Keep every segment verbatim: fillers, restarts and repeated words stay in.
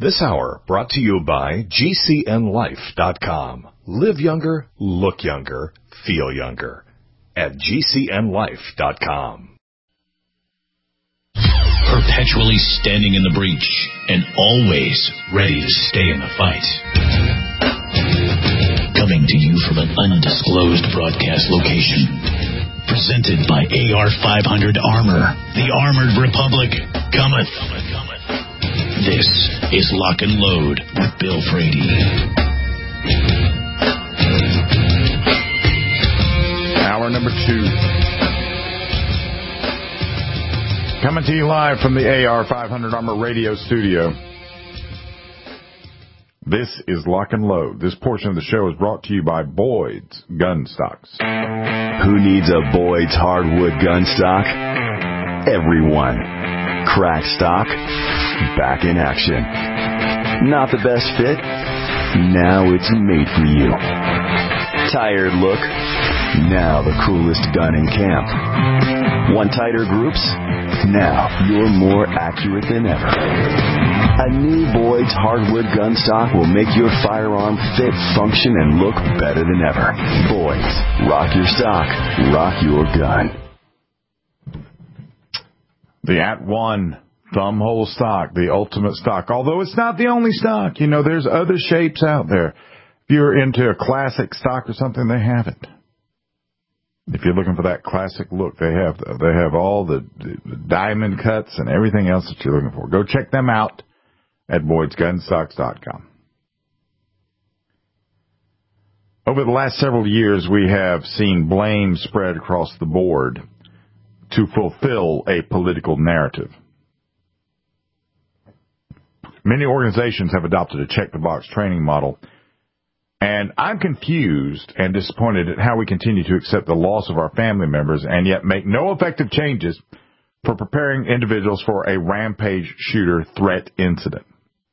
This hour brought to you by G C N life dot com. Live younger, look younger, feel younger at G C N life dot com. Perpetually standing in the breach and always ready to stay in the fight. Coming to you from an undisclosed broadcast location. Presented by A R five hundred Armor. The Armored Republic cometh. This is Lock and Load with Bill Frady. Hour number two. Coming to you live from the A R five hundred Armor radio studio. This is Lock and Load. This portion of the show is brought to you by Boyd's Gun Stocks. Who needs a Boyd's hardwood gun stock? Everyone. Crack stock, back in action. Not the best fit? Now it's made for you. Tired look? Now the coolest gun in camp. Want tighter groups? Now you're more accurate than ever. A new Boyd's hardwood gun stock will make your firearm fit, function, and look better than ever. Boyd's. Rock your stock. Rock your gun. The At One thumb hole stock, the ultimate stock. Although it's not the only stock. You know, there's other shapes out there. If you're into a classic stock or something, they have it. If you're looking for that classic look, they have they have all the, the diamond cuts and everything else that you're looking for. Go check them out at Boyds Gun Stocks dot com. Over the last several years, we have seen blame spread across the board to fulfill a political narrative. Many organizations have adopted a check-the-box training model, and I'm confused and disappointed at how we continue to accept the loss of our family members and yet make no effective changes for preparing individuals for a rampage shooter threat incident.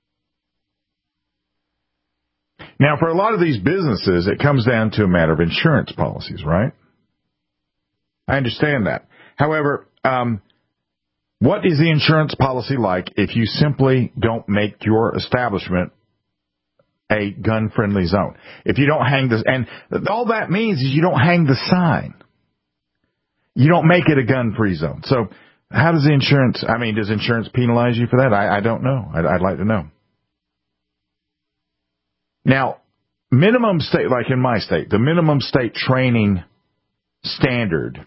Now, for a lot of these businesses, it comes down to a matter of insurance policies, right? I understand that. However, um, what is the insurance policy like if you simply don't make your establishment a gun-friendly zone? If you don't hang this, and all that means is you don't hang the sign. You don't make it a gun-free zone. So how does the insurance, I mean, does insurance penalize you for that? I, I don't know. I'd, I'd like to know. Now, minimum state, like in my state, the minimum state training standard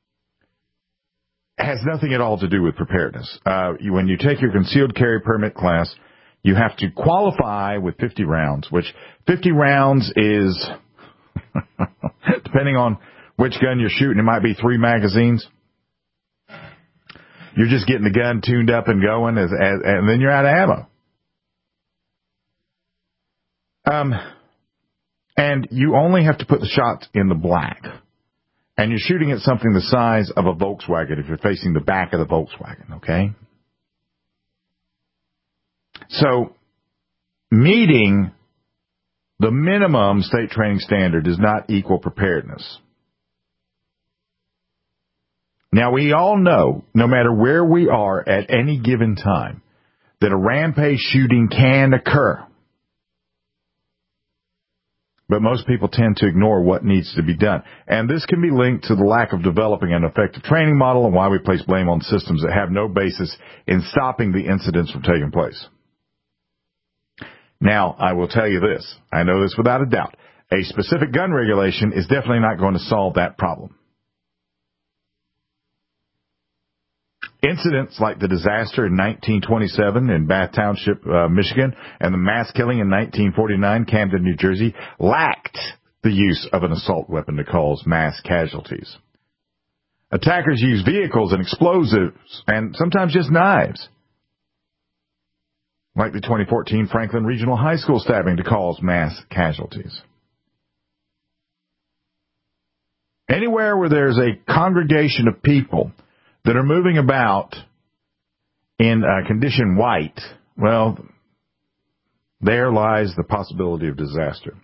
has nothing at all to do with preparedness. Uh, you, when you take your concealed carry permit class, you have to qualify with fifty rounds, which fifty rounds is, depending on which gun you're shooting, it might be three magazines. You're just getting the gun tuned up and going, as, as, and then you're out of ammo. Um, and you only have to put the shots in the black. And you're shooting at something the size of a Volkswagen if you're facing the back of the Volkswagen, okay? So, meeting the minimum state training standard does not equal preparedness. Now, we all know, no matter where we are at any given time, that a rampage shooting can occur. But most people tend to ignore what needs to be done. And this can be linked to the lack of developing an effective training model and why we place blame on systems that have no basis in stopping the incidents from taking place. Now, I will tell you this. I know this without a doubt. A specific gun regulation is definitely not going to solve that problem. Incidents like the disaster in nineteen twenty-seven in Bath Township, uh, Michigan, and the mass killing in nineteen forty-nine, Camden, New Jersey, lacked the use of an assault weapon to cause mass casualties. Attackers use vehicles and explosives, and sometimes just knives, like the twenty fourteen Franklin Regional High School stabbing, to cause mass casualties. Anywhere where there's a congregation of people that are moving about in uh, condition white, well, there lies the possibility of disaster.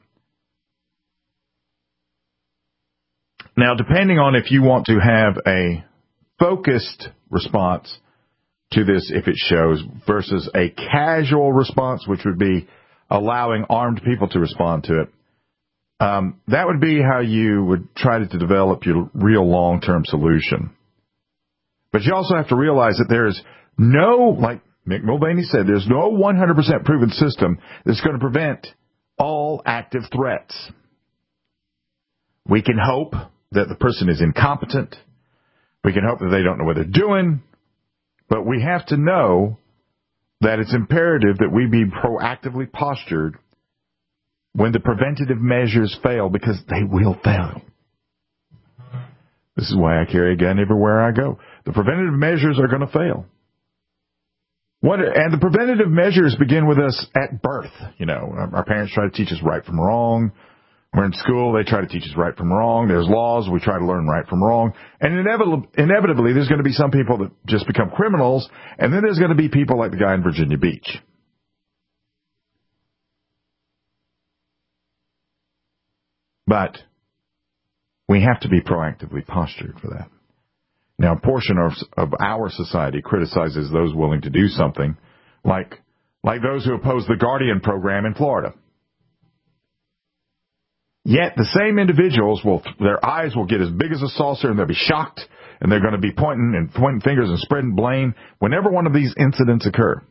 Now, depending on if you want to have a focused response to this if it shows versus a casual response, which would be allowing armed people to respond to it. Um, that would be how you would try to develop your real long-term solution. But you also have to realize that there is no, like Mick Mulvaney said, there's no one hundred percent proven system that's going to prevent all active threats. We can hope that the person is incompetent. We can hope that they don't know what they're doing. But we have to know that it's imperative that we be proactively postured when the preventative measures fail, because they will fail. This is why I carry a gun everywhere I go. The preventative measures are going to fail. What, and the preventative measures begin with us at birth. You know, our parents try to teach us right from wrong. We're in school, they try to teach us right from wrong. There's laws, we try to learn right from wrong. And inevitably, inevitably there's going to be some people that just become criminals, and then there's going to be people like the guy in Virginia Beach. But we have to be proactively postured for that. Now, a portion of, of our society criticizes those willing to do something, like like those who oppose the Guardian program in Florida. Yet the same individuals will, their eyes will get as big as a saucer, and they'll be shocked, and they're going to be pointing and pointing fingers and spreading blame whenever one of these incidents occur.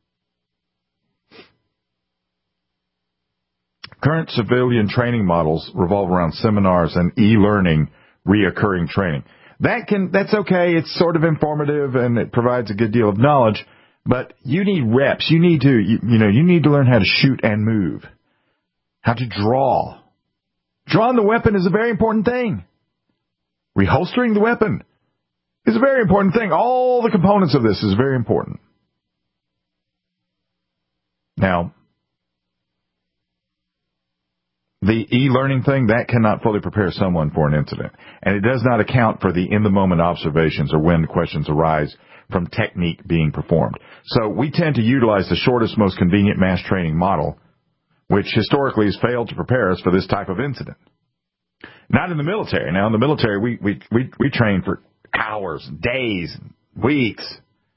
Current civilian training models revolve around seminars and e-learning, reoccurring training. That can, that's okay. It's sort of informative and it provides a good deal of knowledge, but you need reps. You need to, you, you know, you need to learn how to shoot and move, how to draw. Drawing the weapon is a very important thing. Reholstering the weapon is a very important thing. All the components of this is very important. Now, the e-learning thing, that cannot fully prepare someone for an incident. And it does not account for the in-the-moment observations or when questions arise from technique being performed. So we tend to utilize the shortest, most convenient mass training model, which historically has failed to prepare us for this type of incident. Not in the military. Now, in the military, we, we, we, we train for hours, days, weeks.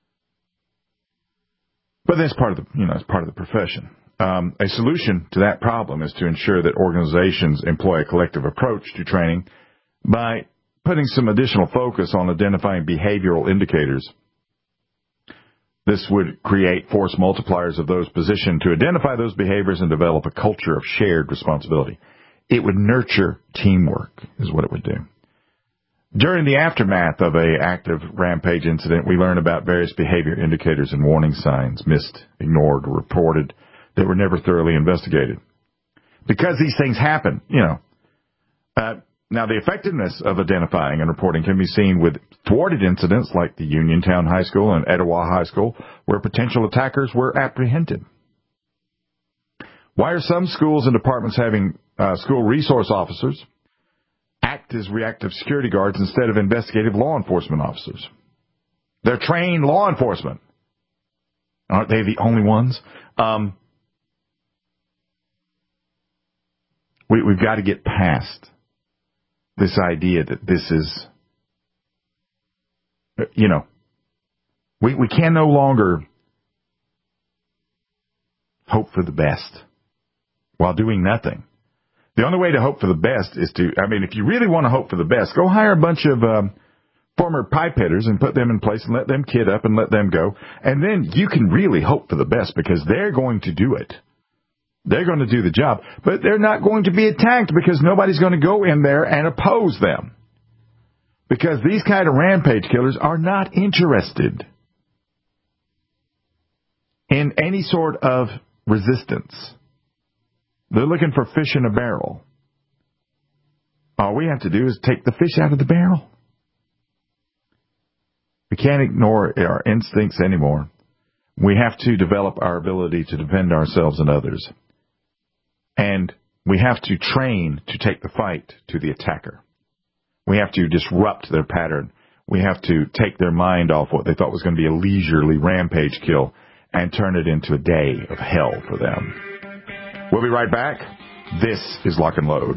But that's part of the, you know, it's part of the profession. Um, a solution to that problem is to ensure that organizations employ a collective approach to training by putting some additional focus on identifying behavioral indicators. This would create force multipliers of those positioned to identify those behaviors and develop a culture of shared responsibility. It would nurture teamwork, is what it would do. During the aftermath of an active rampage incident, we learn about various behavior indicators and warning signs missed, ignored, or reported that were never thoroughly investigated. Because these things happen, you know. Uh, now, the effectiveness of identifying and reporting can be seen with thwarted incidents like the Uniontown High School and Etowah High School, where potential attackers were apprehended. Why are some schools and departments having uh, school resource officers act as reactive security guards instead of investigative law enforcement officers? They're trained law enforcement. Aren't they the only ones? Um, we, we've got to get past this idea that this is, you know, we, we can no longer hope for the best while doing nothing. The only way to hope for the best is to, I mean, if you really want to hope for the best, go hire a bunch of um, former pipe hitters and put them in place and let them kid up and let them go. And then you can really hope for the best because they're going to do it. They're going to do the job, but they're not going to be attacked because nobody's going to go in there and oppose them. Because these kind of rampage killers are not interested in any sort of resistance. They're looking for fish in a barrel. All we have to do is take the fish out of the barrel. We can't ignore our instincts anymore. We have to develop our ability to defend ourselves and others. And we have to train to take the fight to the attacker. We have to disrupt their pattern. We have to take their mind off what they thought was going to be a leisurely rampage kill and turn it into a day of hell for them. We'll be right back. This is Lock and Load.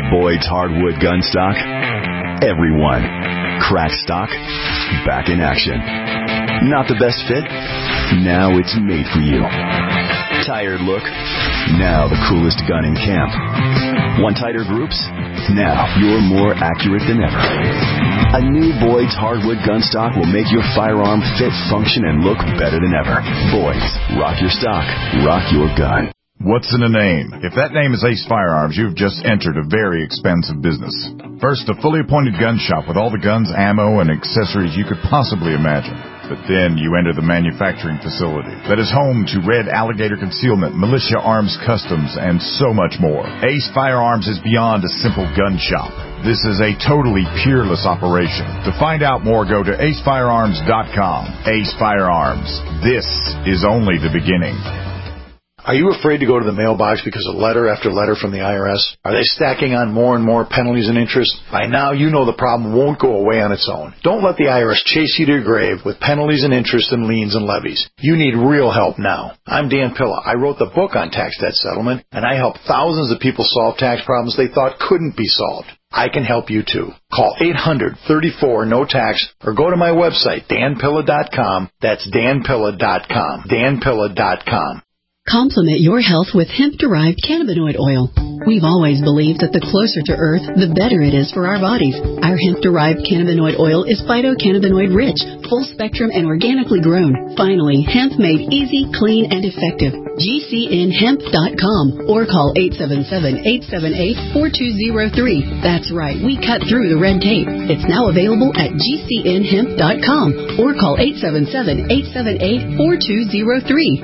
Boyd's Hardwood gun stock? Everyone. Cracked stock, back in action. Not the best fit? Now it's made for you. Tired look? Now the coolest gun in camp. Want tighter groups? Now you're more accurate than ever. A new Boyd's Hardwood gun stock will make your firearm fit, function, and look better than ever. Boyd's, rock your stock, rock your gun. What's in a name? If that name is Ace Firearms, you've just entered a very expensive business. First, a fully appointed gun shop with all the guns, ammo, and accessories you could possibly imagine. But then you enter the manufacturing facility that is home to Red Alligator Concealment, Militia Arms Customs, and so much more. Ace Firearms is beyond a simple gun shop. This is a totally peerless operation. To find out more, go to ace firearms dot com. Ace Firearms. This is only the beginning. Are you afraid to go to the mailbox because of letter after letter from the I R S? Are they stacking on more and more penalties and interest? By now, you know the problem won't go away on its own. Don't let the I R S chase you to your grave with penalties and interest and liens and levies. You need real help now. I'm Dan Pilla. I wrote the book on tax debt settlement, and I help thousands of people solve tax problems they thought couldn't be solved. I can help you too. Call eight hundred, thirty-four, no tax or go to my website, dan pilla dot com. That's dan pilla dot com. dan pilla dot com. Complement your health with hemp-derived cannabinoid oil. We've always believed that the closer to Earth, the better it is for our bodies. Our hemp-derived cannabinoid oil is phytocannabinoid-rich, full-spectrum, and organically grown. Finally, hemp made easy, clean, and effective. G C N hemp dot com or call eight seven seven, eight seven eight, four two zero three. That's right, we cut through the red tape. It's now available at G C N hemp dot com or call eight seven seven, eight seven eight, four two zero three.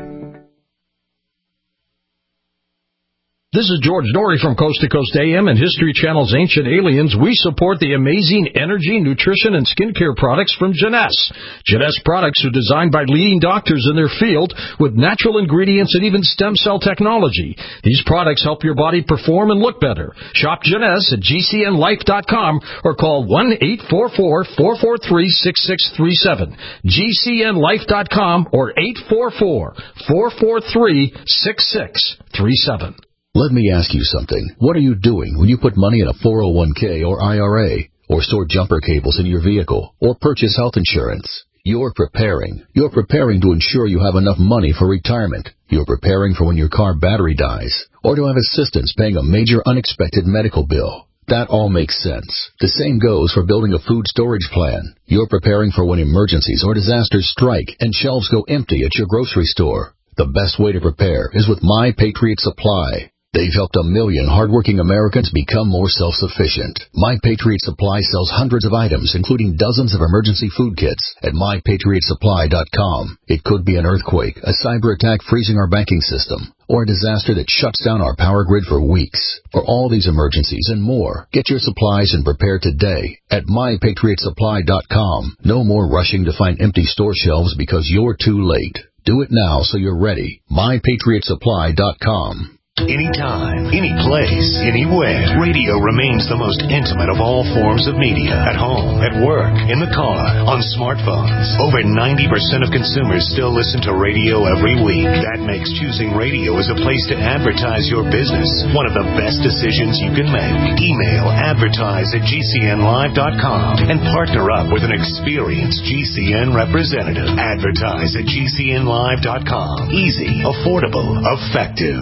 This is George Norrie from Coast to Coast A M and History Channel's Ancient Aliens. We support the amazing energy, nutrition, and skincare products from Jeunesse. Jeunesse products are designed by leading doctors in their field with natural ingredients and even stem cell technology. These products help your body perform and look better. Shop Jeunesse at G C N life dot com or call one eight four four, four four three, six six three seven. G C N life dot com or eight four four, four four three, six six three seven. Let me ask you something. What are you doing when you put money in a four oh one k or I R A, or store jumper cables in your vehicle, or purchase health insurance? You're preparing. You're preparing to ensure you have enough money for retirement. You're preparing for when your car battery dies, or to have assistance paying a major unexpected medical bill. That all makes sense. The same goes for building a food storage plan. You're preparing for when emergencies or disasters strike and shelves go empty at your grocery store. The best way to prepare is with My Patriot Supply. They've helped a million hardworking Americans become more self-sufficient. My Patriot Supply sells hundreds of items, including dozens of emergency food kits at my patriot supply dot com. It could be an earthquake, a cyber attack freezing our banking system, or a disaster that shuts down our power grid for weeks. For all these emergencies and more, get your supplies and prepare today at my patriot supply dot com. No more rushing to find empty store shelves because you're too late. Do it now so you're ready. my patriot supply dot com. Anytime, any place, anywhere. Radio remains the most intimate of all forms of media. At home, at work, in the car, on smartphones. Over ninety percent of consumers still listen to radio every week. That makes choosing radio as a place to advertise your business one of the best decisions you can make. Email advertise at G C N live dot com and partner up with an experienced G C N representative. Advertise at G C N live dot com. Easy, affordable, effective.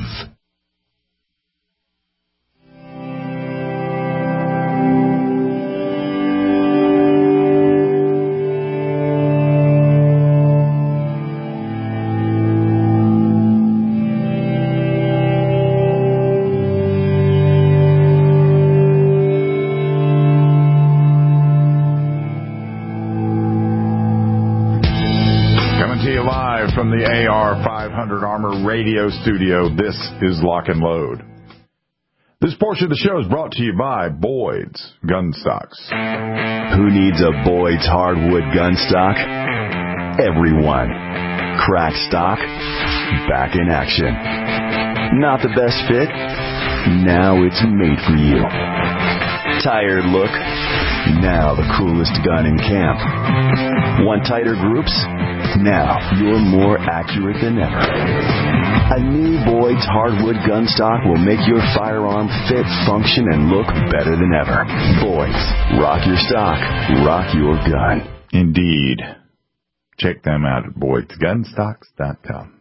From the A R five hundred Armor Radio Studio, this is Lock and Load. This portion of the show is brought to you by Boyd's Gun Stocks. Who needs a Boyd's Hardwood gun stock? Everyone. Cracked stock, back in action. Not the best fit? Now it's made for you. Tired look? Now the coolest gun in camp. Want tighter groups? Now you're more accurate than ever. A new Boyd's hardwood gun stock will make your firearm fit, function, and look better than ever. Boyd's. Rock your stock. Rock your gun. Indeed. Check them out at boyds gun stocks dot com.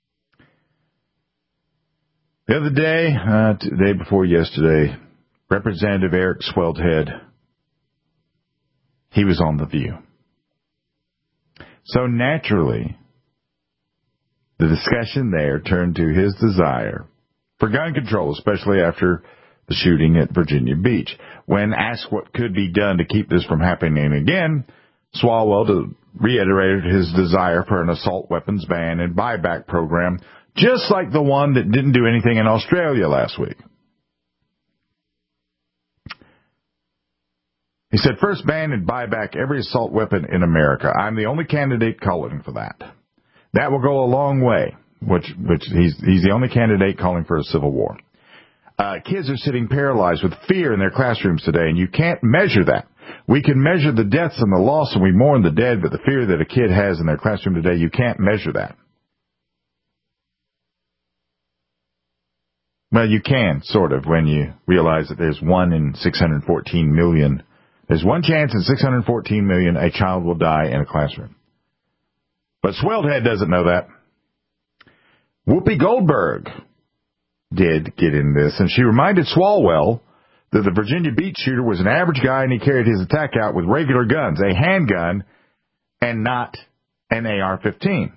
The other day, uh, the day before yesterday, Representative Eric Swelthead, he was on The View. So naturally, the discussion there turned to his desire for gun control, especially after the shooting at Virginia Beach. When asked what could be done to keep this from happening again, Swalwell reiterated his desire for an assault weapons ban and buyback program, just like the one that didn't do anything in Australia last week. He said, first ban and buy back every assault weapon in America. I'm the only candidate calling for that. That will go a long way, which, which he's, he's the only candidate calling for a civil war. Uh, kids are sitting paralyzed with fear in their classrooms today, and you can't measure that. We can measure the deaths and the loss, and we mourn the dead, but the fear that a kid has in their classroom today, you can't measure that. Well, you can, sort of, when you realize that there's one in six hundred fourteen million. There's one chance in six hundred fourteen million a child will die in a classroom. But Swelthead doesn't know that. Whoopi Goldberg did get in this, and she reminded Swalwell that the Virginia Beach shooter was an average guy and he carried his attack out with regular guns, a handgun, and not an A R fifteen.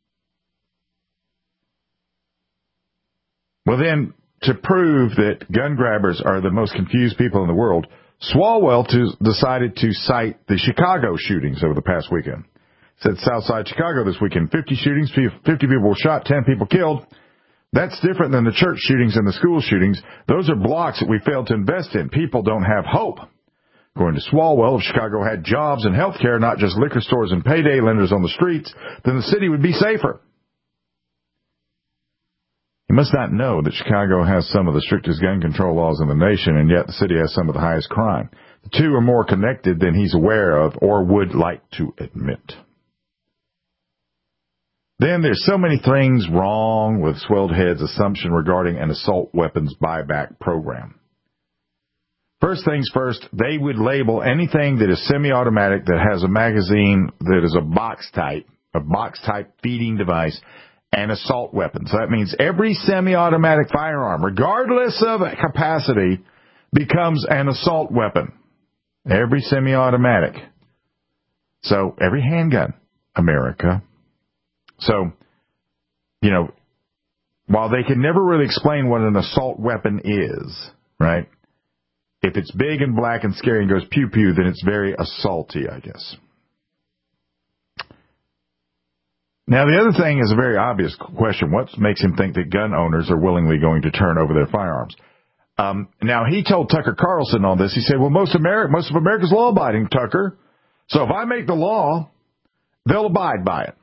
Well, then, to prove that gun grabbers are the most confused people in the world, Swalwell to, decided to cite the Chicago shootings over the past weekend. Said Southside Chicago this weekend, fifty shootings, fifty people were shot, ten people killed. That's different than the church shootings and the school shootings. Those are blocks that we failed to invest in. People don't have hope. According to Swalwell, if Chicago had jobs and health care, not just liquor stores and payday lenders on the streets, then the city would be safer. He must not know that Chicago has some of the strictest gun control laws in the nation, and yet the city has some of the highest crime. The two are more connected than he's aware of or would like to admit. Then there's so many things wrong with Swelthead's assumption regarding an assault weapons buyback program. First things first, they would label anything that is semi-automatic that has a magazine that is a box type, a box type feeding device, an assault weapon. So that means every semi-automatic firearm, regardless of capacity, becomes an assault weapon. Every semi-automatic. So every handgun, America. So, you know, while they can never really explain what an assault weapon is, right? If it's big and black and scary and goes pew-pew, then it's very assaulty, I guess. Now, the other thing is a very obvious question. What makes him think that gun owners are willingly going to turn over their firearms? Um, now, he told Tucker Carlson on this. He said, well, most, Ameri- most of America's law-abiding, Tucker. So if I make the law, they'll abide by it.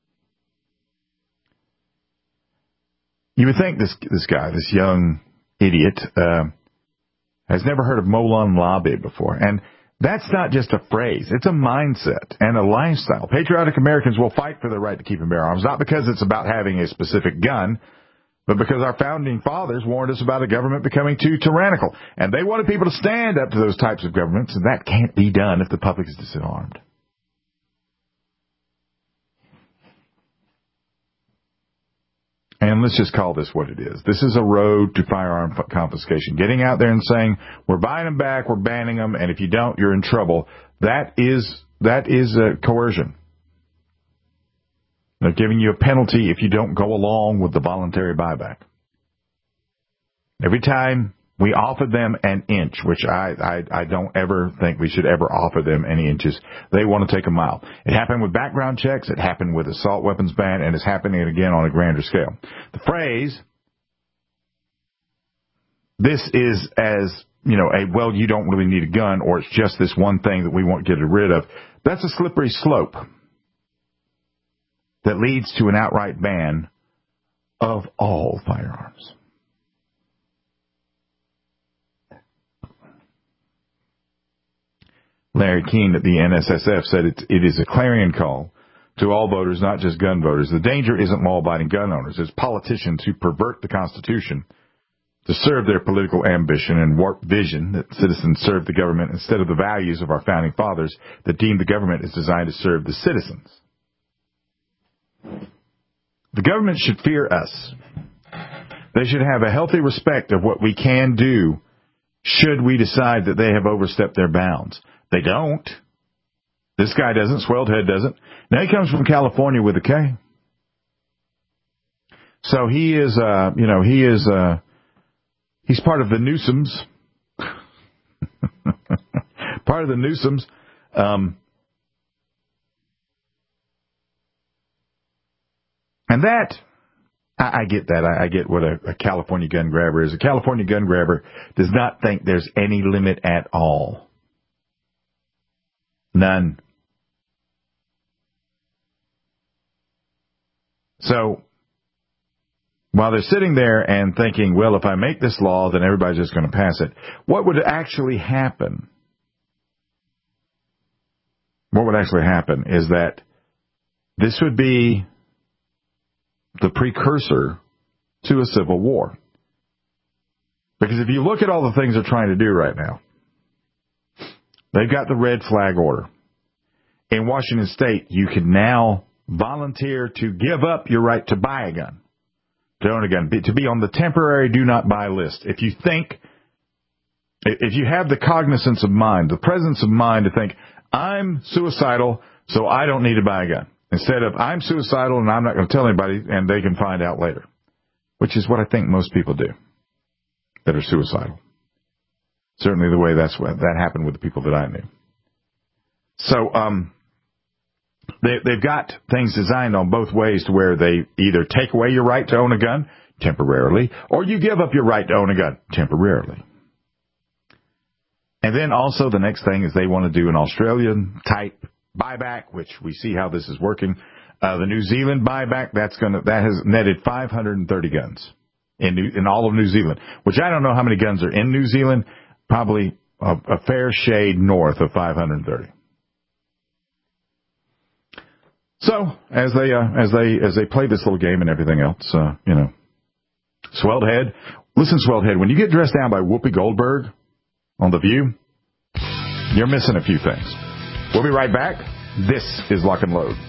You would think this this guy, this young idiot, uh, has never heard of Molon Labe before. And that's not just a phrase. It's a mindset and a lifestyle. Patriotic Americans will fight for the right to keep and bear arms, not because it's about having a specific gun, but because our founding fathers warned us about a government becoming too tyrannical. And they wanted people to stand up to those types of governments, and that can't be done if the public is disarmed. And let's just call this what it is. This is a road to firearm confiscation. Getting out there and saying, we're buying them back, we're banning them, and if you don't, you're in trouble. That is that is a coercion. They're giving you a penalty if you don't go along with the voluntary buyback. Every time we offered them an inch, which I, I, I don't ever think we should ever offer them any inches. They want to take a mile. It happened with background checks. It happened with assault weapons ban, and it's happening again on a grander scale. The phrase, this is as, you know, a, well, you don't really need a gun, or it's just this one thing that we want to get rid of. That's a slippery slope that leads to an outright ban of all firearms. Larry Keene at the N S S F said it, it is a clarion call to all voters, not just gun voters. The danger isn't law-abiding gun owners. It's politicians who pervert the Constitution to serve their political ambition and warp vision that citizens serve the government instead of the values of our founding fathers that deemed the government is designed to serve the citizens. The government should fear us. They should have a healthy respect of what we can do should we decide that they have overstepped their bounds. They don't. This guy doesn't. Swellhead doesn't. Now he comes from California with a K. So he is, uh, you know, he is, uh, he's part of the Newsoms. part of the Newsoms. Um, and that, I, I get that. I, I get what a, a California gun grabber is. A California gun grabber does not think there's any limit at all. None. So, while they're sitting there and thinking, well, if I make this law, then everybody's just going to pass it, what would actually happen? What would actually happen is that this would be the precursor to a civil war. Because if you look at all the things they're trying to do right now, they've got the red flag order. In Washington State, you can now volunteer to give up your right to buy a gun, to own a gun, to be on the temporary do not buy list. If you think, if you have the cognizance of mind, the presence of mind to think, I'm suicidal, so I don't need to buy a gun. Instead of, I'm suicidal and I'm not going to tell anybody and they can find out later. Which is what I think most people do that are suicidal. Certainly the way that's what that happened with the people that I knew. So, um, they, they've got things designed on both ways to where they either take away your right to own a gun temporarily, or you give up your right to own a gun temporarily. And then also the next thing is they want to do an Australian type buyback, which we see how this is working. Uh, the New Zealand buyback, that's going to, that has netted five hundred thirty guns in New, in all of New Zealand, which I don't know how many guns are in New Zealand, probably a, a fair shade north of five hundred thirty. So, as they, uh, as they, as they play this little game and everything else, uh, you know, Swelled Head, listen, Swelled Head, when you get dressed down by Whoopi Goldberg on The View, you're missing a few things. We'll be right back. This is Lock and Load.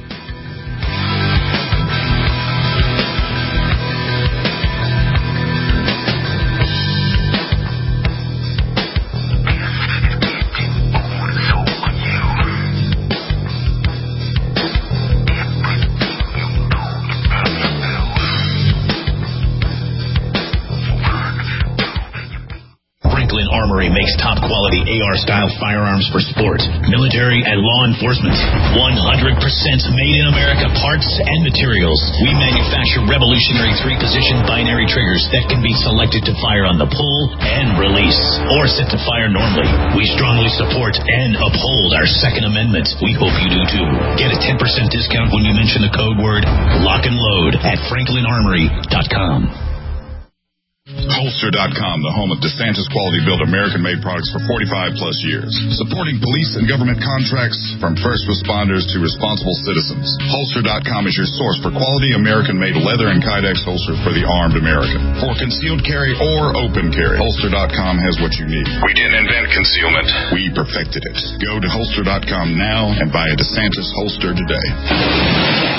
Makes top-quality A R-style firearms for sport, military, and law enforcement. one hundred percent made in America parts and materials. We manufacture revolutionary three-position binary triggers that can be selected to fire on the pull and release, or set to fire normally. We strongly support and uphold our Second Amendment. We hope you do too. Get a ten percent discount when you mention the code word Lock and Load at Franklin Armory dot com. Holster dot com, the home of DeSantis quality built American-made products for forty-five plus years. Supporting police and government contracts from first responders to responsible citizens. Holster dot com is your source for quality American-made leather and Kydex holsters for the armed American. For concealed carry or open carry, Holster dot com has what you need. We didn't invent concealment. We perfected it. Go to Holster dot com now and buy a DeSantis holster today.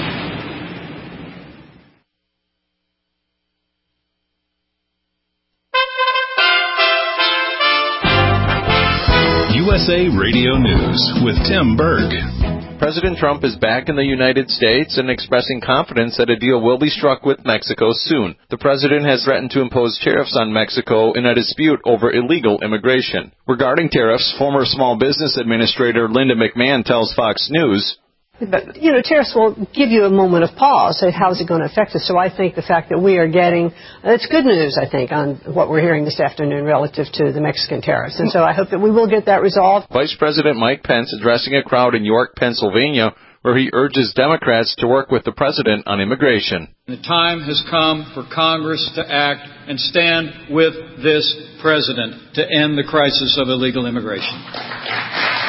U S A Radio News with Tim Berg. President Trump is back in the United States and expressing confidence that a deal will be struck with Mexico soon. The president has threatened to impose tariffs on Mexico in a dispute over illegal immigration. Regarding tariffs, former Small Business Administrator Linda McMahon tells Fox News, But, you know, tariffs will give you a moment of pause. How is it going to affect us? So I think the fact that we are getting, it's good news, I think, on what we're hearing this afternoon relative to the Mexican tariffs. And so I hope that we will get that resolved. Vice President Mike Pence addressing a crowd in York, Pennsylvania, where he urges Democrats to work with the president on immigration. The time has come for Congress to act and stand with this president to end the crisis of illegal immigration.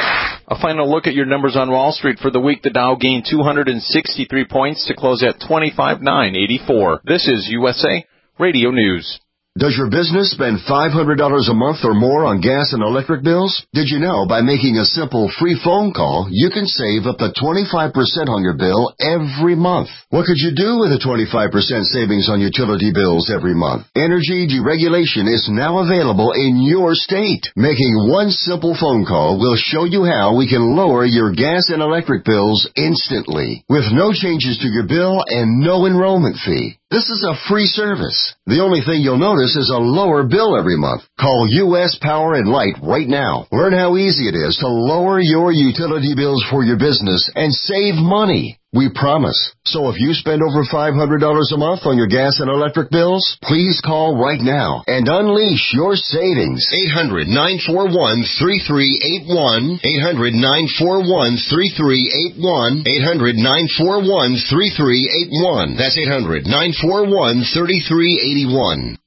A final look at your numbers on Wall Street for the week. The Dow gained two hundred sixty-three points to close at twenty-five thousand nine hundred eighty-four. This is U S A Radio News. Does your business spend five hundred dollars a month or more on gas and electric bills? Did you know by making a simple free phone call, you can save up to twenty-five percent on your bill every month? What could you do with a twenty-five percent savings on utility bills every month? Energy deregulation is now available in your state. Making one simple phone call will show you how we can lower your gas and electric bills instantly, with no changes to your bill and no enrollment fee. This is a free service. The only thing you'll notice is a lower bill every month. Call U S Power and Light right now. Learn how easy it is to lower your utility bills for your business and save money. We promise. So if you spend over five hundred dollars a month on your gas and electric bills, please call right now and unleash your savings. eight hundred, nine four one, three three eight one. eight hundred, nine four one, three three eight one. eight hundred, nine four one, three three eight one. That's eight hundred, nine four one, three three eight one.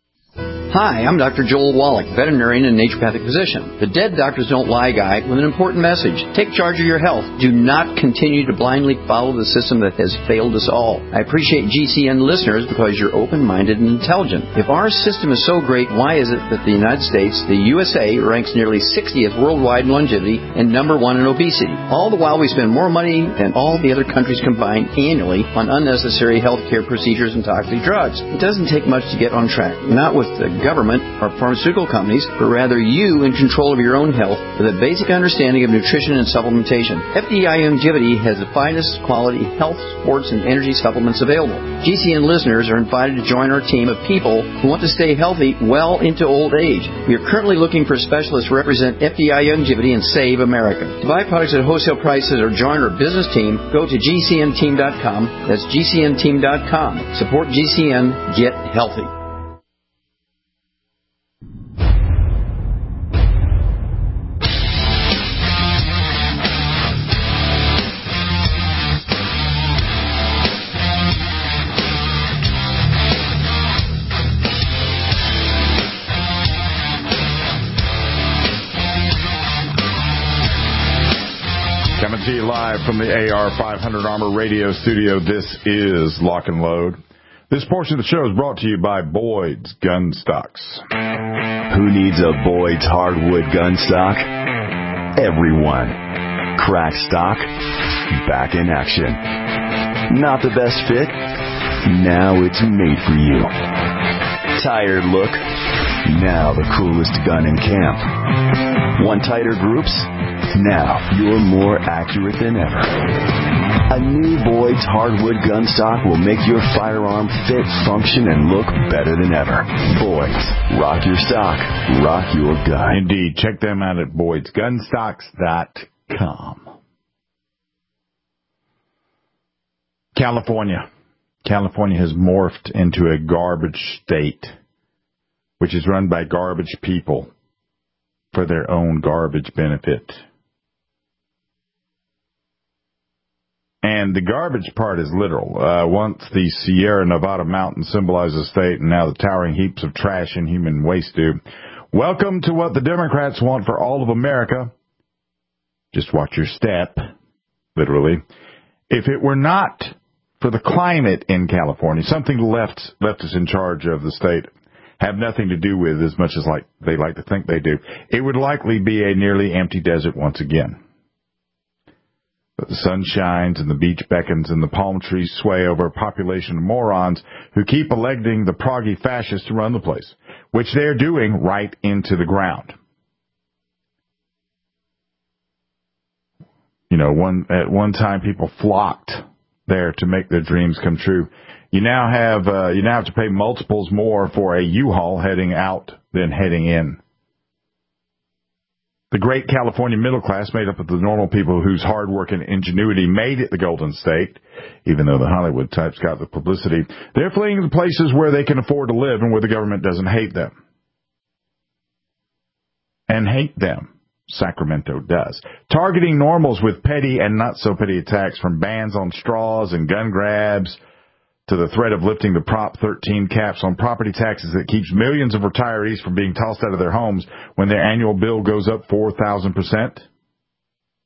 Hi, I'm Doctor Joel Wallach, veterinarian and naturopathic physician. The Dead Doctors Don't Lie guy with an important message. Take charge of your health. Do not continue to blindly follow the system that has failed us all. I appreciate G C N listeners because you're open-minded and intelligent. If our system is so great, why is it that the United States, the U S A, ranks nearly sixtieth worldwide in longevity and number one in obesity? All the while we spend more money than all the other countries combined annually on unnecessary healthcare procedures and toxic drugs. It doesn't take much to get on track. Not with the government or pharmaceutical companies, but rather you in control of your own health with a basic understanding of nutrition and supplementation. F D I Longevity has the finest quality health, sports, and energy supplements available. G C N listeners are invited to join our team of people who want to stay healthy well into old age. We are currently looking for specialists to represent F D I Longevity and Save America. To buy products at wholesale prices or join our business team, go to G C N team dot com. That's G C N team dot com. Support G C N. Get healthy. Coming to you live from the A R five hundred Armor Radio Studio, this is Lock and Load. This portion of the show is brought to you by Boyd's Gun Stocks. Who needs a Boyd's hardwood gun stock? Everyone. Crack stock, back in action. Not the best fit? Now it's made for you. Tired look? Now the coolest gun in camp. Want tighter groups? Now you're more accurate than ever. A new Boyd's hardwood gun stock will make your firearm fit, function, and look better than ever. Boyd's. Rock your stock. Rock your gun. Indeed. Check them out at Boyds Gun Stocks dot com. California. California has morphed into a garbage state, which is run by garbage people for their own garbage benefit. And the garbage part is literal. Uh, once the Sierra Nevada mountains symbolize the state, and now the towering heaps of trash and human waste do. Welcome to what the Democrats want for all of America. Just watch your step, literally. If it were not for the climate in California, something left left us in charge of the state have nothing to do with as much as like they like to think they do, it would likely be a nearly empty desert once again. But the sun shines and the beach beckons and the palm trees sway over a population of morons who keep electing the proggy fascists to run the place, which they're doing right into the ground. You know, one at one time people flocked there to make their dreams come true. You now have uh, you now have to pay multiples more for a U-Haul heading out than heading in. The great California middle class, made up of the normal people whose hard work and ingenuity made it the Golden State, even though the Hollywood types got the publicity, they're fleeing to places where they can afford to live and where the government doesn't hate them. And hate them, Sacramento does. Targeting normals with petty and not-so-petty attacks, from bans on straws and gun grabs to the threat of lifting the Prop thirteen caps on property taxes that keeps millions of retirees from being tossed out of their homes when their annual bill goes up four thousand percent.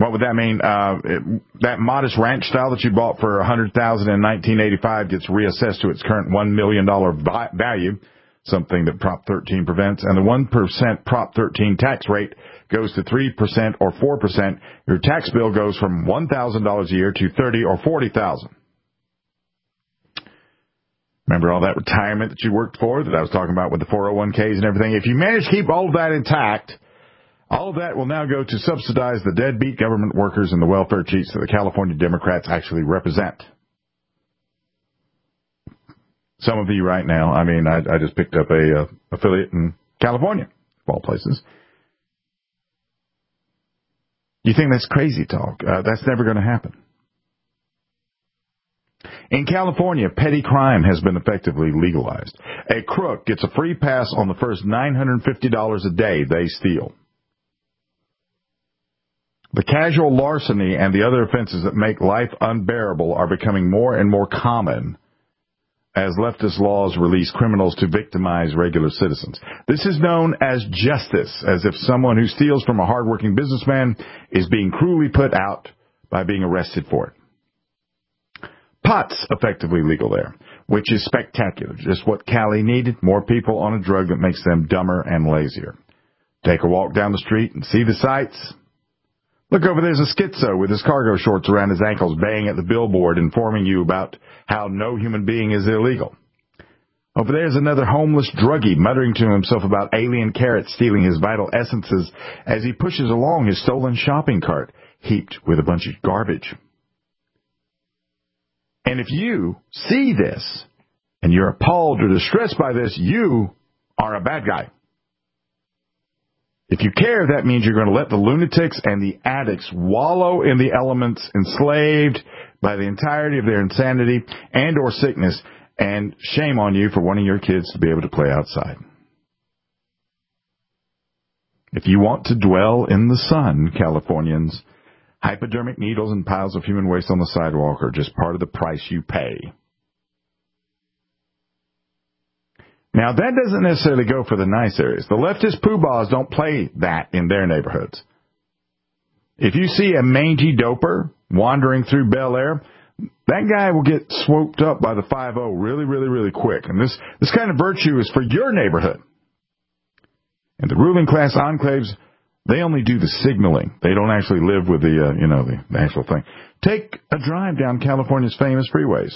What would that mean? Uh, it, that modest ranch style that you bought for one hundred thousand dollars in nineteen eighty-five gets reassessed to its current one million dollars value, something that Prop thirteen prevents, and the one percent Prop thirteen tax rate goes to three percent or four percent. Your tax bill goes from one thousand dollars a year to thirty thousand dollars or forty thousand dollars. Remember all that retirement that you worked for that I was talking about with the four oh one k's and everything? If you manage to keep all of that intact, all of that will now go to subsidize the deadbeat government workers and the welfare cheats that the California Democrats actually represent. Some of you right now, I mean, I, I just picked up a uh, affiliate in California, of all places. You think that's crazy talk? Uh, that's never going to happen. In California, petty crime has been effectively legalized. A crook gets a free pass on the first nine hundred fifty dollars a day they steal. The casual larceny and the other offenses that make life unbearable are becoming more and more common as leftist laws release criminals to victimize regular citizens. This is known as justice, as if someone who steals from a hardworking businessman is being cruelly put out by being arrested for it. Pot's effectively legal there, which is spectacular. Just what Cali needed, more people on a drug that makes them dumber and lazier. Take a walk down the street and see the sights. Look over there's a schizo with his cargo shorts around his ankles baying at the billboard informing you about how no human being is illegal. Over there's another homeless druggie muttering to himself about alien carrots stealing his vital essences as he pushes along his stolen shopping cart heaped with a bunch of garbage. And if you see this and you're appalled or distressed by this, you are a bad guy. If you care, that means you're going to let the lunatics and the addicts wallow in the elements, enslaved by the entirety of their insanity and or sickness, and shame on you for wanting your kids to be able to play outside. If you want to dwell in the sun, Californians, hypodermic needles and piles of human waste on the sidewalk are just part of the price you pay. Now, that doesn't necessarily go for the nice areas. The leftist poobahs don't play that in their neighborhoods. If you see a mangy doper wandering through Bel Air, that guy will get swooped up by the five oh really, really, really quick. And this, this kind of virtue is for your neighborhood. And the ruling class enclaves, they only do the signaling. They don't actually live with the, uh, you know, the, the actual thing. Take a drive down California's famous freeways.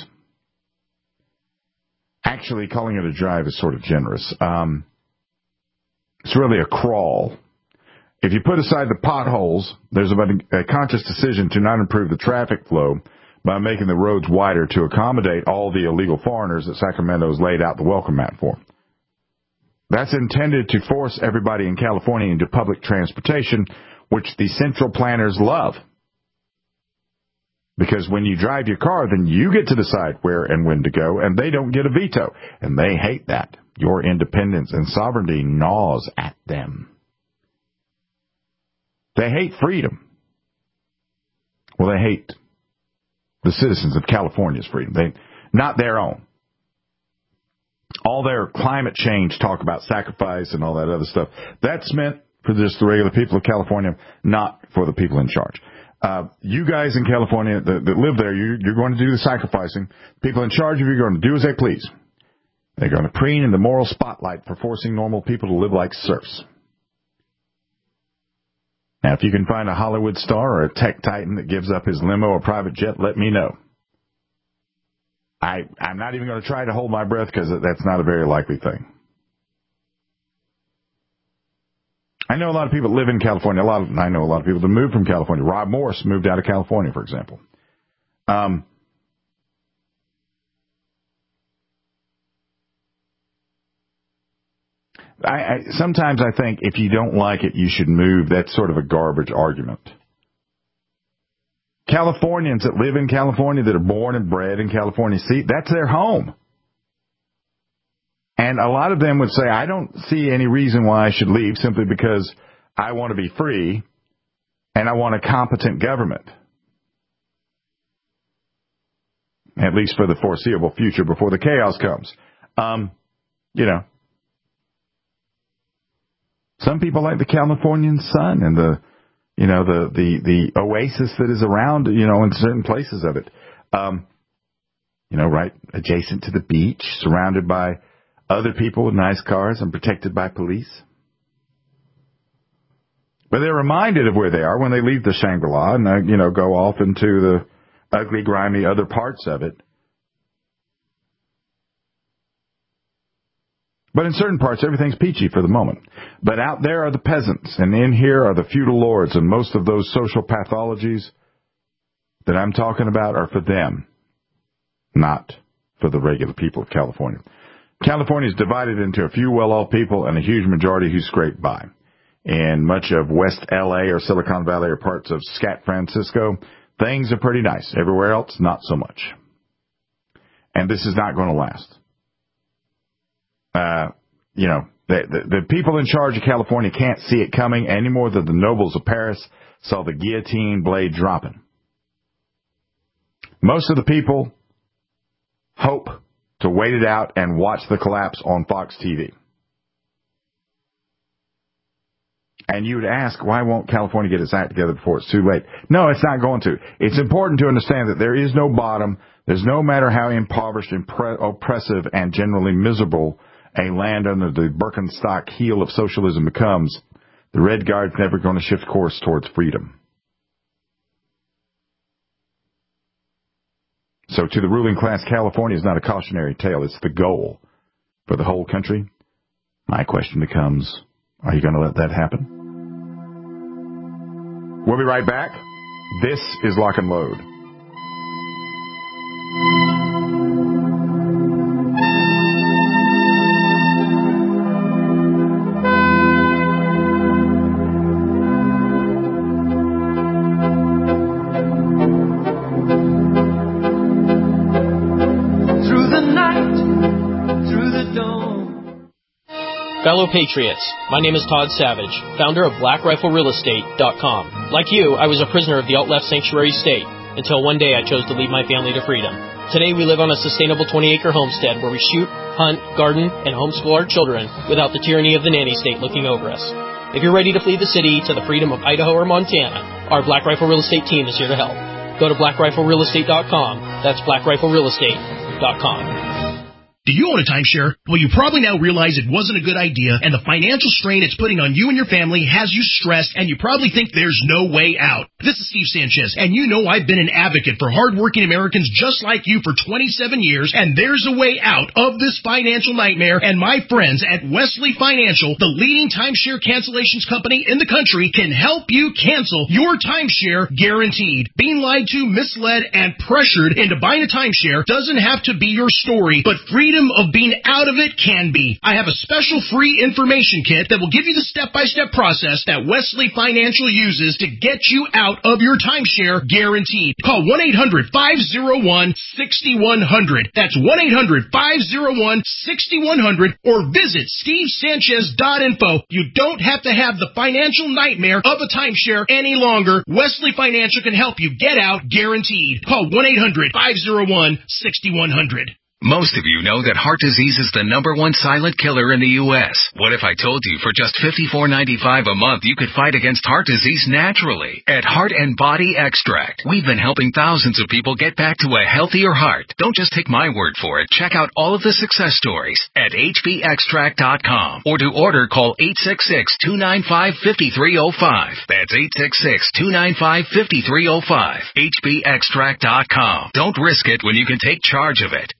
Actually, calling it a drive is sort of generous. Um, it's really a crawl. If you put aside the potholes, there's about a, a conscious decision to not improve the traffic flow by making the roads wider to accommodate all the illegal foreigners that Sacramento has laid out the welcome mat for. That's intended to force everybody in California into public transportation, which the central planners love. Because when you drive your car, then you get to decide where and when to go, and they don't get a veto. And they hate that. Your independence and sovereignty gnaws at them. They hate freedom. Well, they hate the citizens of California's freedom. They, not their own. All their climate change talk about sacrifice and all that other stuff, that's meant for just the regular people of California, not for the people in charge. Uh, you guys in California that, that live there, you, you're going to do the sacrificing. People in charge of you are going to do as they please. They're going to preen in the moral spotlight for forcing normal people to live like serfs. Now, if you can find a Hollywood star or a tech titan that gives up his limo or private jet, let me know. I, I'm not even going to try to hold my breath because that's not a very likely thing. I know a lot of people that live in California. A lot of, I know a lot of people that moved from California. Rob Morris moved out of California, for example. Um, I, I, sometimes I think if you don't like it, you should move. That's sort of a garbage argument. Californians that live in California, that are born and bred in California, see, that's their home. And a lot of them would say, I don't see any reason why I should leave simply because I want to be free and I want a competent government. At least for the foreseeable future before the chaos comes. Um, you know. Some people like the Californian sun and the you know, the, the, the oasis that is around, you know, in certain places of it. Um, you know, right adjacent to the beach, surrounded by other people with nice cars and protected by police. But they're reminded of where they are when they leave the Shangri-La and, uh, you know, go off into the ugly, grimy other parts of it. But in certain parts, everything's peachy for the moment. But out there are the peasants, and in here are the feudal lords, and most of those social pathologies that I'm talking about are for them, not for the regular people of California. California is divided into a few well-off people and a huge majority who scrape by. In much of West L A or Silicon Valley or parts of Scat Francisco, things are pretty nice. Everywhere else, not so much. And this is not going to last. Uh, you know, the, the, the people in charge of California can't see it coming any more than the nobles of Paris saw the guillotine blade dropping. Most of the people hope to wait it out and watch the collapse on Fox T V. And you would ask, why won't California get its act together before it's too late? No, it's not going to. It's important to understand that there is no bottom. There's no matter how impoverished, impre- oppressive, and generally miserable a land under the Birkenstock heel of socialism becomes, the Red Guard's never going to shift course towards freedom. So to the ruling class, California is not a cautionary tale. It's the goal for the whole country. My question becomes, are you going to let that happen? We'll be right back. This is Lock and Load. Fellow Patriots, my name is Todd Savage, founder of Black Rifle Real Estate dot com. Like you, I was a prisoner of the alt-left sanctuary state, until one day I chose to lead my family to freedom. Today we live on a sustainable twenty-acre homestead where we shoot, hunt, garden, and homeschool our children without the tyranny of the nanny state looking over us. If you're ready to flee the city to the freedom of Idaho or Montana, our Black Rifle Real Estate team is here to help. Go to Black Rifle Real Estate dot com. That's Black Rifle Real Estate dot com. Do you own a timeshare? Well, you probably now realize it wasn't a good idea, and the financial strain it's putting on you and your family has you stressed, and you probably think there's no way out. This is Steve Sanchez, and you know I've been an advocate for hardworking Americans just like you for twenty-seven years, and there's a way out of this financial nightmare, and my friends at Wesley Financial, the leading timeshare cancellations company in the country, can help you cancel your timeshare guaranteed. Being lied to, misled, and pressured into buying a timeshare doesn't have to be your story, but freedom of being out of it can be. I have a special free information kit that will give you the step-by-step process that Wesley Financial uses to get you out of your timeshare guaranteed. Call one eight hundred five oh one six one zero zero. That's one eight hundred five oh one six one zero zero or visit steve sanchez dot info. You don't have to have the financial nightmare of a timeshare any longer. Wesley Financial can help you get out guaranteed. Call one eight hundred five oh one six one zero zero. Most of you know that heart disease is the number one silent killer in the U S What if I told you for just fifty-four ninety-five a month you could fight against heart disease naturally? At Heart and Body Extract, we've been helping thousands of people get back to a healthier heart. Don't just take my word for it. Check out all of the success stories at H B extract dot com, or to order, call eight six six, two nine five, five three zero five. That's eight six six, two nine five, five three zero five. H B extract dot com. Don't risk it when you can take charge of it.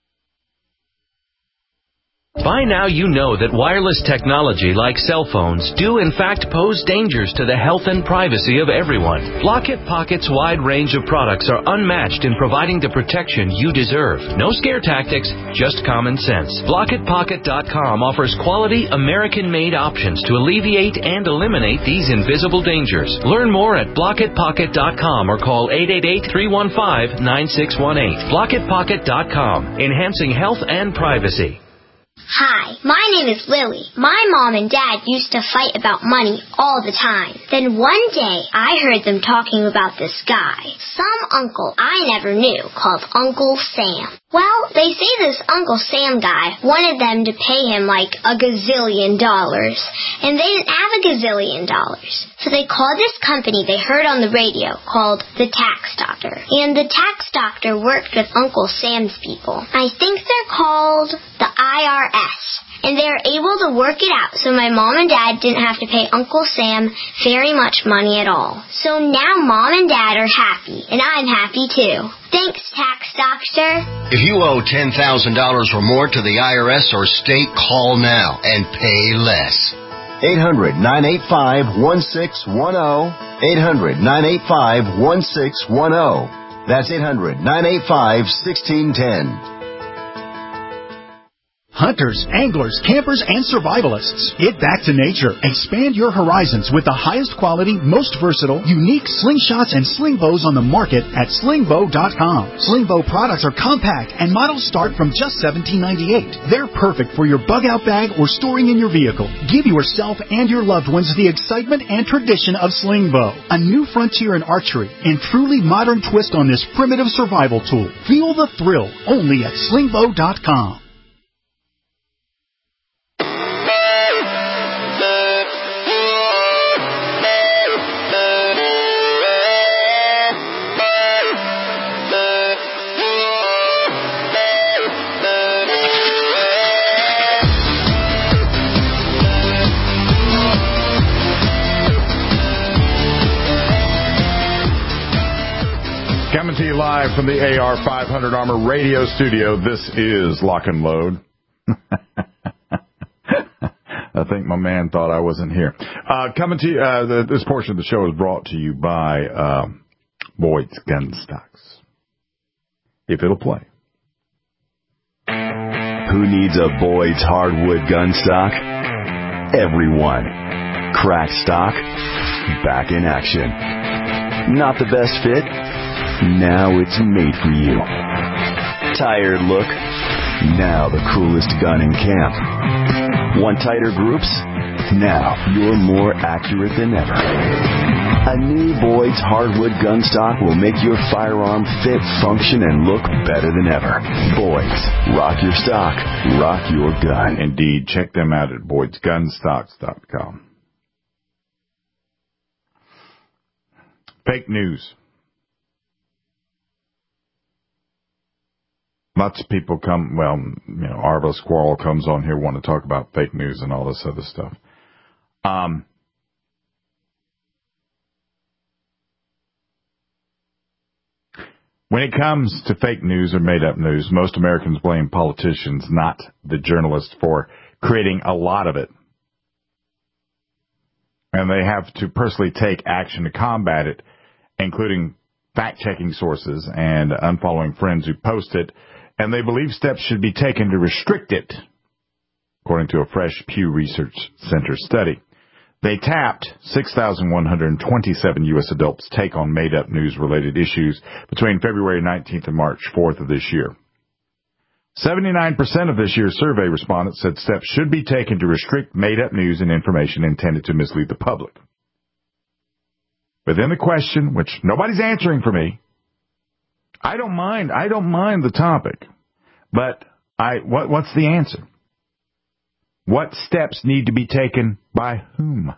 By now you know that wireless technology like cell phones do in fact pose dangers to the health and privacy of everyone. Blockit Pocket's wide range of products are unmatched in providing the protection you deserve. No scare tactics, just common sense. Blockit Pocket dot com offers quality American-made options to alleviate and eliminate these invisible dangers. Learn more at Blockit Pocket dot com or call eight eight eight, three one five, nine six one eight. Blockit Pocket dot com, enhancing health and privacy. Hi, my name is Lily. My mom and dad used to fight about money all the time. Then one day, I heard them talking about this guy, some uncle I never knew, called Uncle Sam. Well, they say this Uncle Sam guy wanted them to pay him like a gazillion dollars, and they didn't have a gazillion dollars. So they called this company they heard on the radio called the Tax Doctor. And the Tax Doctor worked with Uncle Sam's people. I think they're called the I R S. And they were able to work it out so my mom and dad didn't have to pay Uncle Sam very much money at all. So now mom and dad are happy, and I'm happy too. Thanks, Tax Doctor. If you owe ten thousand dollars or more to the I R S or state, call now and pay less. eight hundred, nine eight five, one six one zero. eight hundred, nine eight five, one six one zero. That's eight hundred, nine eight five, one six one zero. Hunters, anglers, campers, and survivalists. Get back to nature. Expand your horizons with the highest quality, most versatile, unique slingshots and sling bows on the market at sling bow dot com. Sling bow products are compact and models start from just seventeen ninety-eight. They're perfect for your bug out bag or storing in your vehicle. Give yourself and your loved ones the excitement and tradition of sling bow, a new frontier in archery and truly modern twist on this primitive survival tool. Feel the thrill only at sling bow dot com. Coming to you live from the A R five hundred Armor Radio Studio, this is Lock and Load. I think my man thought I wasn't here. Uh, coming to you, uh, the, this portion of the show is brought to you by uh, Boyd's Gun Stocks. If it'll play. Who needs a Boyd's hardwood gun stock? Everyone. Crack stock, back in action. Not the best fit? Now it's made for you. Tired look? Now the coolest gun in camp. Want tighter groups? Now you're more accurate than ever. A new Boyd's hardwood gun stock will make your firearm fit, function, and look better than ever. Boyd's. Rock your stock. Rock your gun. Indeed. Check them out at boyds gun stocks dot com. Fake news. Lots of people come, well, you know, Arva Squirrel comes on here want to talk about fake news and all this other stuff. Um, when it comes to fake news or made-up news, most Americans blame politicians, not the journalists, for creating a lot of it. And they have to personally take action to combat it, including fact-checking sources and unfollowing friends who post it. And they believe steps should be taken to restrict it, according to a fresh Pew Research Center study. They tapped six thousand one hundred twenty-seven U S adults' take on made-up news-related issues between February nineteenth and March fourth of this year. seventy-nine percent of this year's survey respondents said steps should be taken to restrict made-up news and information intended to mislead the public. But then the question, which nobody's answering for me, I don't mind. I don't mind the topic, but I what what's the answer? What steps need to be taken by whom?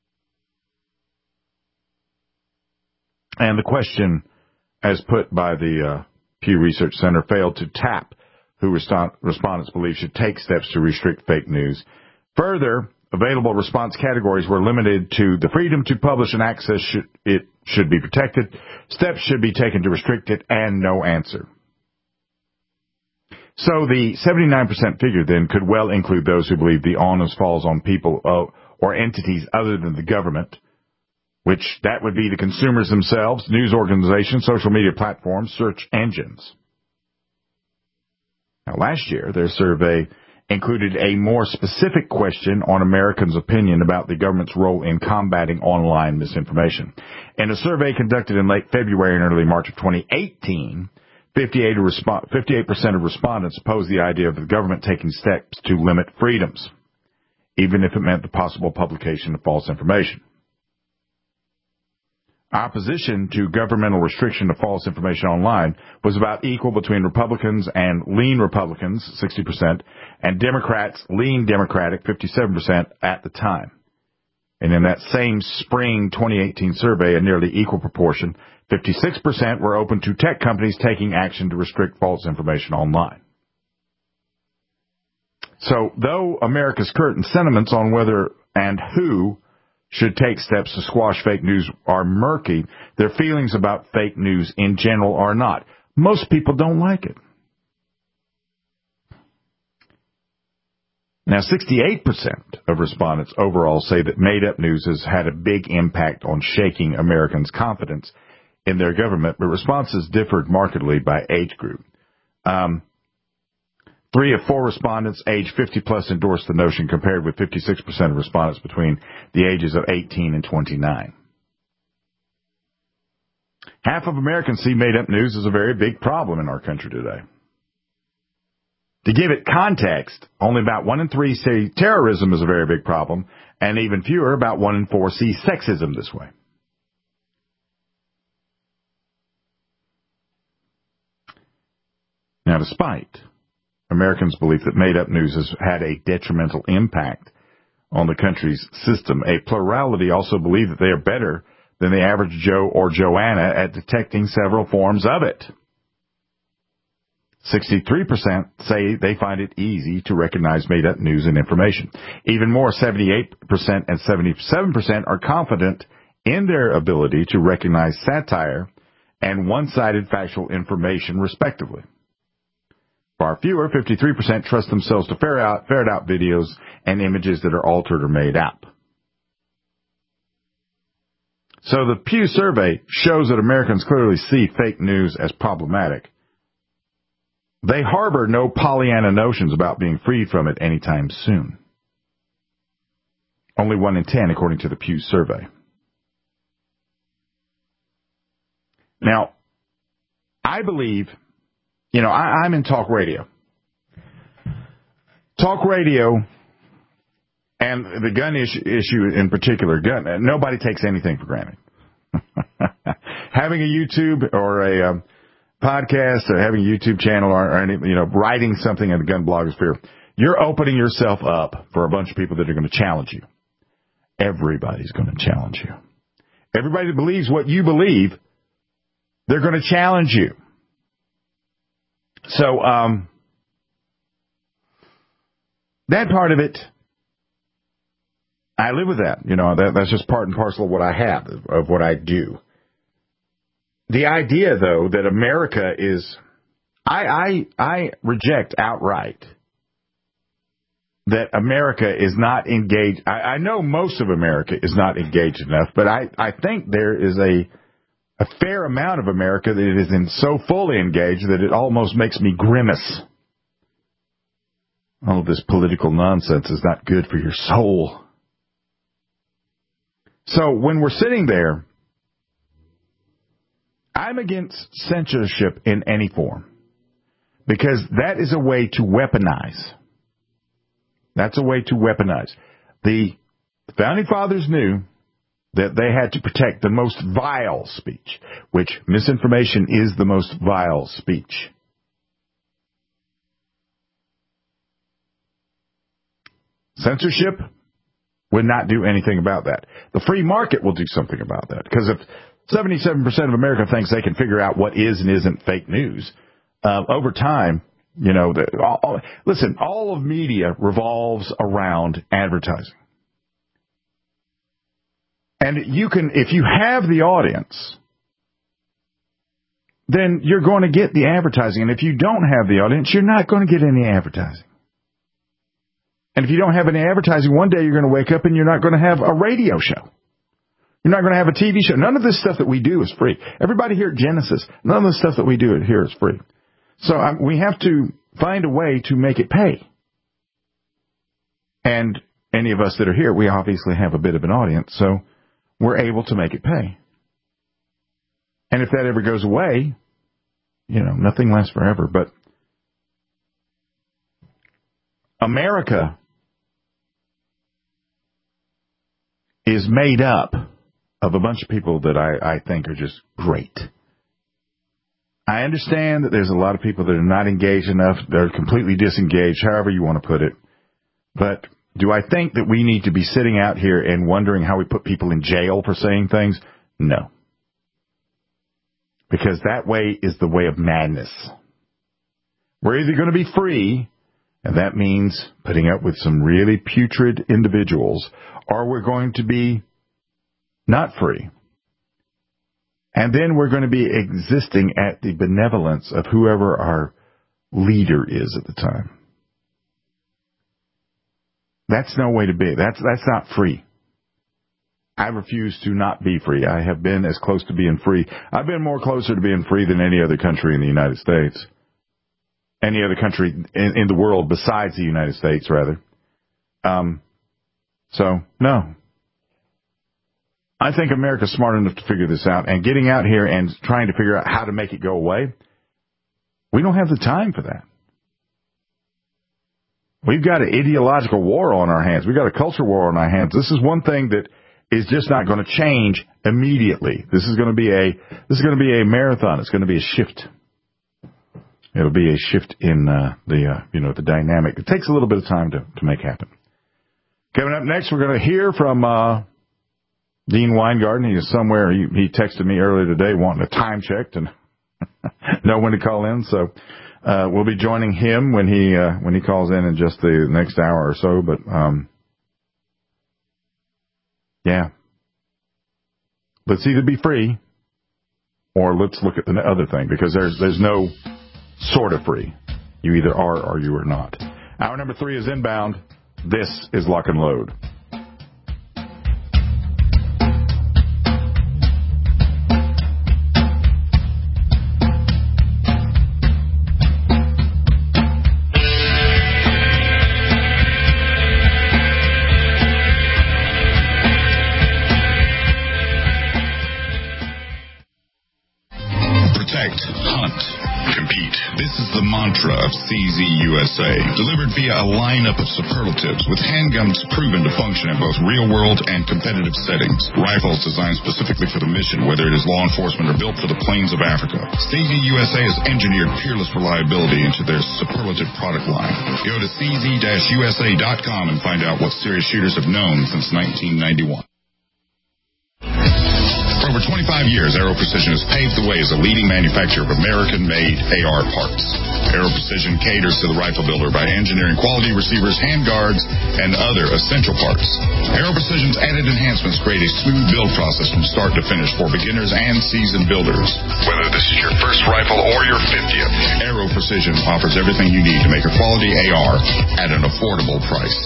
And the question, as put by the uh, Pew Research Center, failed to tap who resp- respondents believe should take steps to restrict fake news. Further, available response categories were limited to the freedom to publish and access should, it should be protected, steps should be taken to restrict it, and no answer. So the seventy-nine percent figure then could well include those who believe the onus falls on people uh, or entities other than the government, which that would be the consumers themselves, news organizations, social media platforms, search engines. Now, last year, their survey included a more specific question on Americans' opinion about the government's role in combating online misinformation. In a survey conducted in late February and early March of twenty eighteen, fifty-eight percent of respondents oppose the idea of the government taking steps to limit freedoms, even if it meant the possible publication of false information. Opposition to governmental restriction of false information online was about equal between Republicans and lean Republicans, sixty percent, and Democrats, lean Democratic, fifty-seven percent at the time. And in that same spring twenty eighteen survey, a nearly equal proportion, fifty-six percent were open to tech companies taking action to restrict false information online. So, though America's current sentiments on whether and who should take steps to squash fake news are murky, their feelings about fake news in general are not. Most people don't like it. Now, sixty-eight percent of respondents overall say that made-up news has had a big impact on shaking Americans' confidence in their government, but responses differed markedly by age group. Um, Three of four respondents age fifty plus endorsed the notion, compared with fifty-six percent of respondents between the ages of eighteen and twenty-nine. Half of Americans see made-up news as a very big problem in our country today. To give it context, only about one in three say terrorism is a very big problem, and even fewer, about one in four, see sexism this way. Now, despite Americans' belief that made-up news has had a detrimental impact on the country's system, a plurality also believe that they are better than the average Joe or Joanna at detecting several forms of it. sixty-three percent say they find it easy to recognize made-up news and information. Even more, seventy-eight percent and seventy-seven percent are confident in their ability to recognize satire and one-sided factual information, respectively. Far fewer, fifty-three percent, trust themselves to ferret out, ferret out videos and images that are altered or made up. So the Pew survey shows that Americans clearly see fake news as problematic. They harbor no Pollyanna notions about being freed from it anytime soon. Only one in ten, according to the Pew survey. Now, I believe... You know, I, I'm in talk radio. Talk radio and the gun issue, issue in particular, gun, nobody takes anything for granted. Having a YouTube or a um, podcast or having a YouTube channel or, or any, you know, writing something in the gun blogosphere, you're opening yourself up for a bunch of people that are going to challenge you. Everybody's going to challenge you. Everybody that believes what you believe, they're going to challenge you. So, um, that part of it, I live with that. You know, that, that's just part and parcel of what I have, of, of what I do. The idea, though, that America is, I, I, I reject outright that America is not engaged. I, I know most of America is not engaged enough, but I, I think there is a, a fair amount of America that is in so fully engaged that it almost makes me grimace. All of this political nonsense is not good for your soul. So when we're sitting there, I'm against censorship in any form, because that is a way to weaponize. That's a way to weaponize. The Founding Fathers knew that they had to protect the most vile speech, which misinformation is the most vile speech. Censorship would not do anything about that. The free market will do something about that, because if seventy-seven percent of America thinks they can figure out what is and isn't fake news, uh, over time, you know, the, all, listen, all of media revolves around advertising. And you can, if you have the audience, then you're going to get the advertising. And if you don't have the audience, you're not going to get any advertising. And if you don't have any advertising, one day you're going to wake up and you're not going to have a radio show. You're not going to have a T V show. None of this stuff that we do is free. Everybody here at Genesis, none of the stuff that we do here is free. So um, we have to find a way to make it pay. And any of us that are here, we obviously have a bit of an audience, so we're able to make it pay. And if that ever goes away, you know, nothing lasts forever. But America is made up of a bunch of people that I, I think are just great. I understand that there's a lot of people that are not engaged enough. They're completely disengaged, however you want to put it. But do I think that we need to be sitting out here and wondering how we put people in jail for saying things? No. Because that way is the way of madness. We're either going to be free, and that means putting up with some really putrid individuals, or we're going to be not free. And then we're going to be existing at the benevolence of whoever our leader is at the time. That's no way to be. That's that's not free. I refuse to not be free. I have been as close to being free. I've been more closer to being free than any other country in the United States. Any other country in, in the world besides the United States, rather. Um. So, no. I think America's smart enough to figure this out, and getting out here and trying to figure out how to make it go away, we don't have the time for that. We've got an ideological war on our hands. We've got a culture war on our hands. This is one thing that is just not going to change immediately. This is going to be a this is going to be a marathon. It's going to be a shift. It'll be a shift in uh, the uh, you know the dynamic. It takes a little bit of time to, to make happen. Coming up next, we're going to hear from uh, Dean Weingarten. He is somewhere. He, he texted me earlier today wanting a time checked and know when to call in. So uh, we'll be joining him when he uh, when he calls in in just the next hour or so. But um, yeah, let's either be free or let's look at the other thing, because there's there's no sort of free. You either are or you are not. Hour number three is inbound. This is Lock and Load. Protect, hunt, compete. This is the mantra of C Z U S A, delivered via a lineup of superlatives with handguns proven to function in both real-world and competitive settings. Rifles designed specifically for the mission, whether it is law enforcement or built for the plains of Africa. C Z U S A has engineered peerless reliability into their superlative product line. Go to C Z U S A dot com and find out what serious shooters have known since nineteen ninety-one. For over twenty-five years, Aero Precision has paved the way as a leading manufacturer of American-made A R parts. Aero Precision caters to the rifle builder by engineering quality receivers, handguards, and other essential parts. Aero Precision's added enhancements create a smooth build process from start to finish for beginners and seasoned builders. Whether this is your first rifle or your fiftieth, Aero Precision offers everything you need to make a quality A R at an affordable price.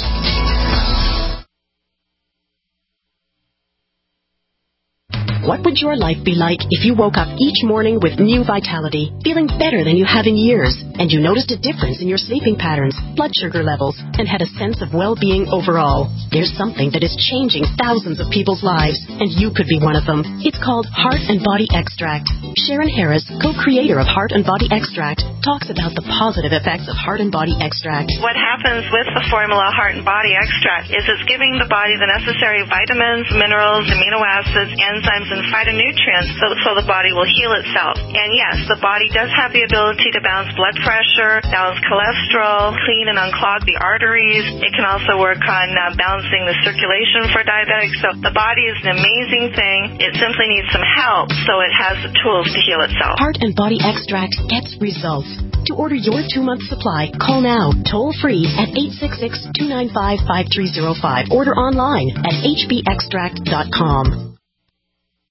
What would your life be like if you woke up each morning with new vitality, feeling better than you have in years, and you noticed a difference in your sleeping patterns, blood sugar levels, and had a sense of well-being overall? There's something that is changing thousands of people's lives, and you could be one of them. It's called Heart and Body Extract. Sharon Harris, co-creator of Heart and Body Extract, talks about the positive effects of Heart and Body Extract. What happens with the formula Heart and Body Extract is it's giving the body the necessary vitamins, minerals, amino acids, enzymes, and phytonutrients so, so the body will heal itself. And yes, the body does have the ability to balance blood pressure, balance cholesterol, clean and unclog the arteries. It can also work on uh, balancing the circulation for diabetics. So the body is an amazing thing. It simply needs some help so it has the tools to heal itself. Heart and Body Extract gets results. To order your two-month supply, call now, toll-free at eight six six, two nine five, five three zero five. Order online at h b extract dot com.